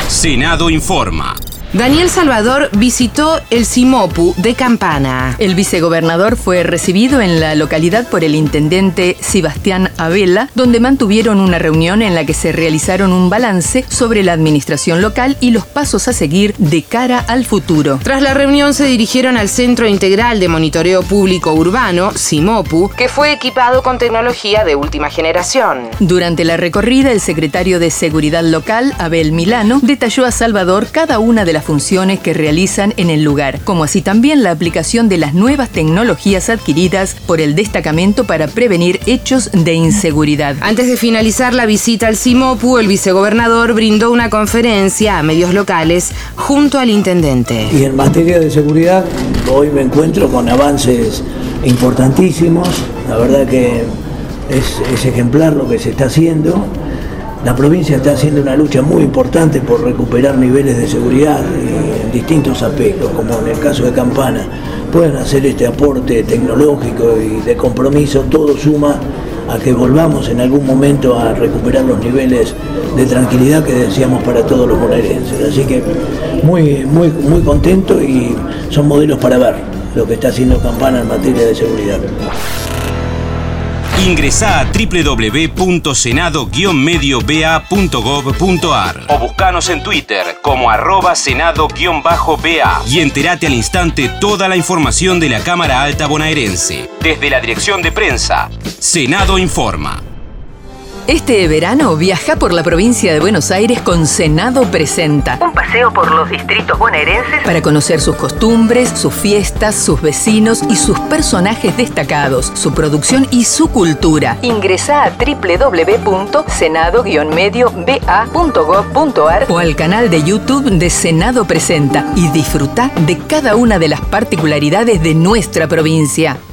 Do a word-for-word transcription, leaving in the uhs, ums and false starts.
Senado informa. Daniel Salvador visitó el CIMOPU de Campana. El vicegobernador fue recibido en la localidad por el intendente Sebastián Abela, donde mantuvieron una reunión en la que se realizaron un balance sobre la administración local y los pasos a seguir de cara al futuro. Tras la reunión se dirigieron al Centro Integral de Monitoreo Público Urbano, CIMOPU, que fue equipado con tecnología de última generación. Durante la recorrida, el secretario de Seguridad Local, Abel Milano, detalló a Salvador cada una de las funciones que realizan en el lugar, como así también la aplicación de las nuevas tecnologías adquiridas por el destacamento para prevenir hechos de inseguridad. Antes de finalizar la visita al CIMOPU, el vicegobernador brindó una conferencia a medios locales junto al intendente. Y en materia de seguridad, hoy me encuentro con avances importantísimos. La verdad que es, es ejemplar lo que se está haciendo. La provincia está haciendo una lucha muy importante por recuperar niveles de seguridad en distintos aspectos, como en el caso de Campana. Pueden hacer este aporte tecnológico y de compromiso, todo suma a que volvamos en algún momento a recuperar los niveles de tranquilidad que deseamos para todos los bonaerenses. Así que muy, muy, muy contento y son modelos para ver lo que está haciendo Campana en materia de seguridad. Ingresá a doble u doble u doble u punto senado guion medio b a punto gov punto a r o buscanos en Twitter como arroba senado-b a y entérate al instante toda la información de la Cámara Alta bonaerense. Desde la dirección de prensa, Senado informa. Este verano viaja por la provincia de Buenos Aires con Senado Presenta. Un paseo por los distritos bonaerenses para conocer sus costumbres, sus fiestas, sus vecinos y sus personajes destacados, su producción y su cultura. Ingresá a doble u doble u doble u punto senado guion medio b a punto gov punto a r o al canal de YouTube de Senado Presenta y disfrutá de cada una de las particularidades de nuestra provincia.